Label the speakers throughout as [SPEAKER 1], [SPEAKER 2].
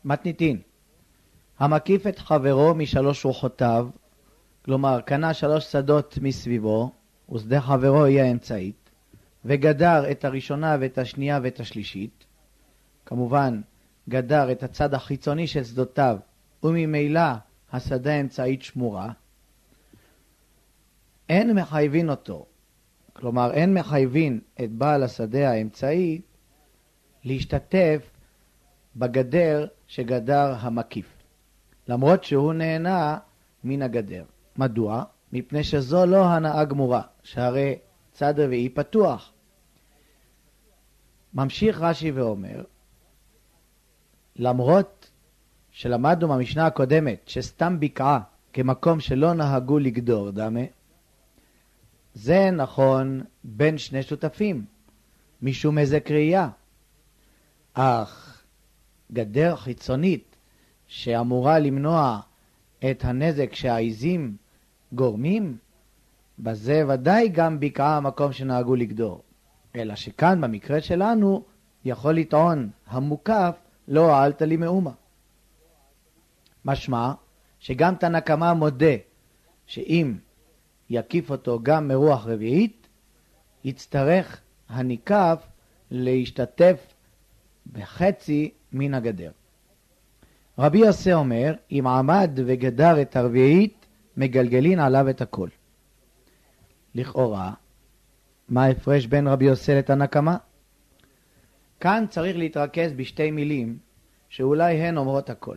[SPEAKER 1] מתניתין, המקיף את חברו משלוש רוחותיו, כלומר קנה 3 שדות מסביבו, ושדה חברו היא האמצעית, וגדר את הראשונה ואת השנייה ואת השלישית, כמובן גדר את הצד החיצוני של שדותיו, וממילא השדה האמצעית שמורה, אין מחייבין אותו, כלומר אין מחייבין את בעל השדה האמצעי להשתתף בגדר שגדר המקיף, למרות שהוא נהנה מן הגדר. מדוע? מפני שזו לא הנאה גמורה, שהרי צד רביעי פתוח. ממשיך רש"י ואומר, למרות שלמדנו במשנה הקודמת שסתם בקעה כמקום שלא נהגו לגדור דמה, זה נכון בין שני שותפים, משום מזק ראייה. אך גדר חיצונית שאמורה למנוע את הנזק שהעיזים גורמים, בזה ודאי גם בקעה המקום שנהגו לגדור. אלא שכאן במקרה שלנו יכול לטעון המוקף לא העלת לי מאומה. משמע שגם תנא קמא מודה שאם יקיף אותו גם מרוח רביעית, יצטרך הניקף להשתתף בחצי מן הגדר. רבי יוסי אומר, אם עמד וגדר את הרביעית, מגלגלין עליו את הכל. לכאורה, מה ההפרש בין רבי יוסי לתנא קמא? כאן צריך להתרכז בשתי מילים שאולי הן אומרות הכל.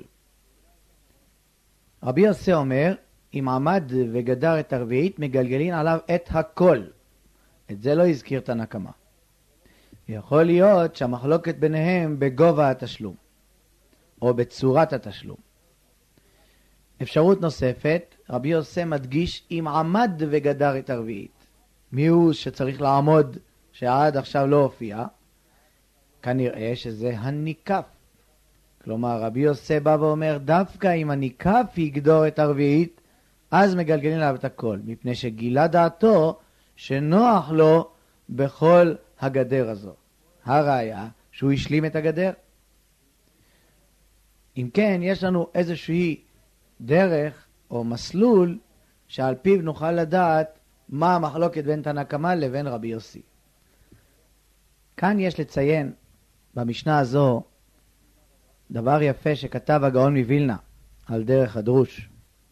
[SPEAKER 1] רבי יוסי אומר, אם עמד וגדר את הרביעית, מגלגלין עליו את הכל. את זה לא הזכיר תנא קמא. יכול להיות שהמחלוקת ביניהם בגובה התשלום, או בצורת התשלום. אפשרות נוספת, רבי יוסי מדגיש אם עמד וגדר את הרביעית. מי הוא שצריך לעמוד שעד עכשיו לא הופיע? כנראה שזה הניקף. כלומר, רבי יוסי בא ואומר, דווקא אם הניקף יגדור את הרביעית, אז מגלגלים עליו את הכל, מפני שגילה דעתו שנוח לו בכל הגדר הזו. הראיה שהוא השלים את הגדר. אם כן, יש לנו איזושהי דרך או מסלול שעל פיו נוכל לדעת מה המחלוקת בין תנא קמא לבין רבי יוסי. כאן יש לציין במשנה הזו דבר יפה שכתב הגאון מווילנה על דרך הדרוש.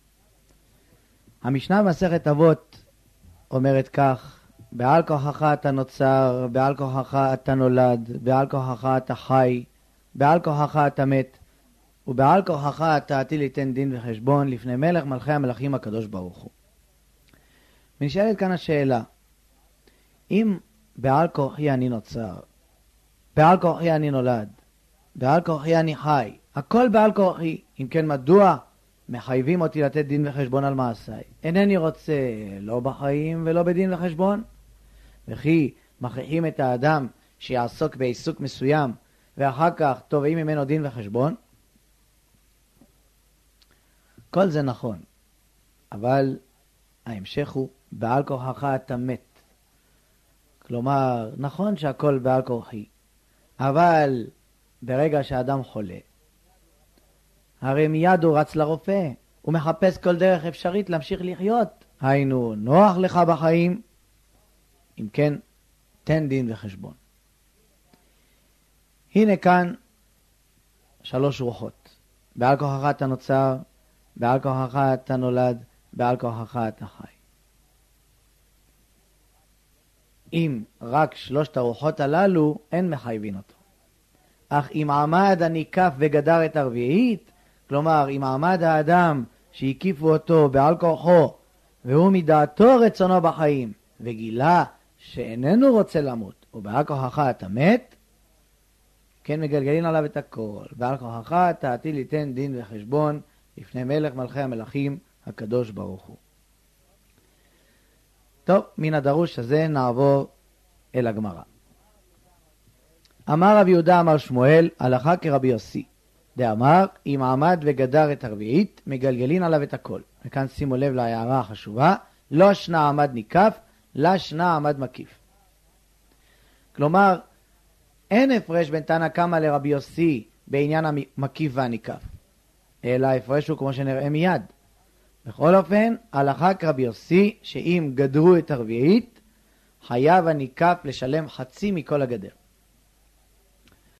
[SPEAKER 1] המשנה במסכת אבות אומרת כך, בעל כוחך אתה נוצר, בעל כוחך אתה נולד, בעל כוחך אתה חי, בעל כוחך אתה מת, ובעל כוחך אתה עתיד ליתן דין וחשבון לפני מלך מלכי המלכים הקדוש ברוך הוא. ונשאלת כאן השאלה, אם בעל כוחי אני נוצר, בעל כוחי אני נולד, בעל כוחי אני חי, הכל בעל כוחי, אם כן מדוע מחייבים אותי לתת דין וחשבון על מעשיי? אינני רוצה לא בחיים ולא בדין וחשבון. וכי מכריחים את האדם שיעסוק בעיסוק מסוים ואחר כך תובעים ממנו דין וחשבון? כל זה נכון, אבל ההמשך הוא בעל כוחך אתה מת. כלומר, נכון שהכל בעל כוחי, אבל ברגע שהאדם חולה, הרי מיד הוא רץ לרופא, הוא מחפש כל דרך אפשרית להמשיך לחיות. היינו, נוח לך בחיים, אם כן, תן דין וחשבון. הנה כאן 3 רוחות. בעל כוחך אתה נוצר, בעל כוחך אתה נולד, בעל כוחך אתה חי. אם רק 3 הרוחות הללו, אין מחייבין אותו. אך אם עמד הניקף וגדר את הרביעית, כלומר אם עמד האדם שהקיפו אותו בעל כוחו, והוא מדעתו רצונו בחיים, וגילה שאיננו רוצה למות, ובעל כוחך אתה מת, כן מגלגלים עליו את הכל. בעל כוחך אתה עתיד ליתן דין וחשבון לפני מלך מלכי המלכים הקדוש ברוך הוא. טוב, מן הדרוש הזה נעבור אל הגמרא. אמר רבי יהודה אמר שמואל, הלכה כרבי יוסי. דאמר, אם עמד וגדר את הרביעית, מגלגלין עליו את הכל. וכאן שימו לב להערה החשובה, לא שנה עמד ניקף, לא שנה עמד מקיף. כלומר, אין הפרש בין תנא קמא לרבי יוסי בעניין המקיף והניקף, אלא ההפרש הוא כמו שנראה מיד. בכל אופן, הלכה כרבי יוסי שאם גדרו את הרביעית, חייב הניקף לשלם חצי מכל הגדר.